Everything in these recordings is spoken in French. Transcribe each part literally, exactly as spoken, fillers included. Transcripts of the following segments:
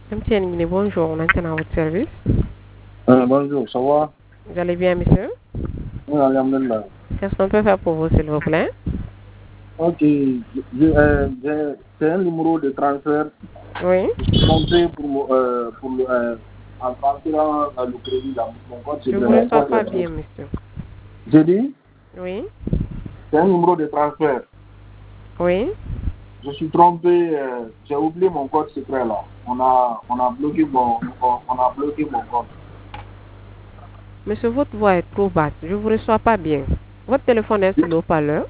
M T N Guinée, bonjour, maintenant à votre service. Euh, bonjour, ça va? Vous allez bien, monsieur? Oui, alhamdulillah. Qu'est-ce qu'on peut faire pour vous, s'il vous plaît? Ok, j'ai euh, j'ai- c'est un numéro de transfert. Oui. Je suis trompé pour, mon- euh, pour le, euh, en transférant euh, le crédit dans mon compte. Je C'est ne vous mon reçois compte. pas bien, monsieur. J'ai dit, Oui. c'est un numéro de transfert. Oui. Je suis trompé, euh, j'ai oublié mon code secret là. On a, on a bloqué mon, on, on a bloqué mon compte. Monsieur, votre voix est trop basse. Je ne vous reçois pas bien. Votre téléphone est sur le haut-parleur?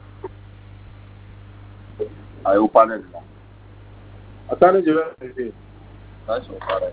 Ah, au panel là. Attendez, je vais vérifier. Ah, c'est au panel.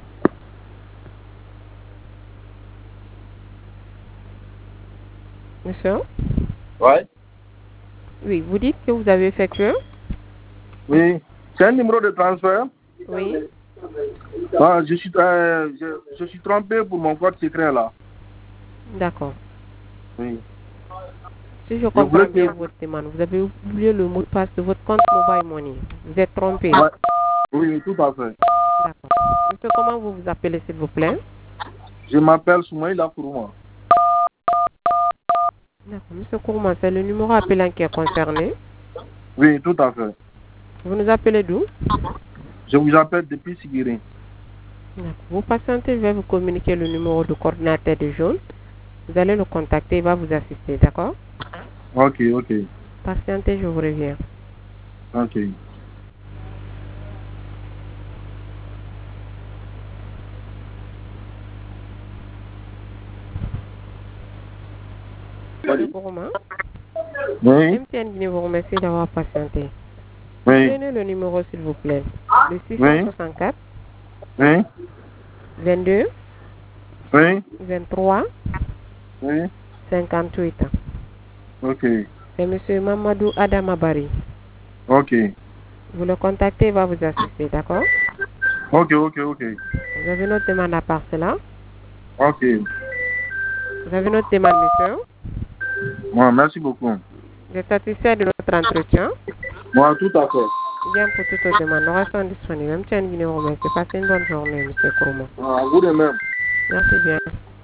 Monsieur? Ouais? Oui, vous dites que vous avez effectué? Oui. C'est un numéro de transfert. Oui. Ah, je, suis, euh, je, je suis trompé pour mon code secret là. D'accord. Oui. Si je Je voulais comprends bien que... votre demande, vous avez oublié le mot de passe de votre compte Mobile Money. Vous êtes trompé. Ouais. Oui, oui, tout à fait. D'accord. Monsieur, comment vous vous appelez, s'il vous plaît? Je m'appelle Soumaïla Kourouma. D'accord. Monsieur Kourma, c'est le numéro appelant qui est concerné. Oui, tout à fait. Vous nous appelez d'où? Je vous appelle depuis Sigiri. D'accord. Vous patientez, je vais vous communiquer le numéro de coordinateur de jaune. Vous allez le contacter, il va vous assister, d'accord? Ok, ok. Patientez, je vous reviens. Ok. Monsieur Kourma, Oui, M T N Guinée vous remercie d'avoir patienté. oui, Prenez le numéro, s'il vous plaît. Le six cent oui, soixante-quatre, oui, vingt-deux, oui, vingt-trois, oui. cinquante-huit. Ok, C'est monsieur Mamadou Adamabari. ok. Vous le contactez, il va vous assister, d'accord? Ok, ok, ok. Vous avez notre demande à part cela? Ok. Vous avez notre demande, monsieur? Bon, merci beaucoup. Vous êtes satisfait de notre entretien? Moi, tout à fait. Bien, pour toutes les demandes, nous restons disponibles. M T N Guinée vous remercie. Passez une bonne journée, monsieur Kourma. Ah, vous de même. Merci bien.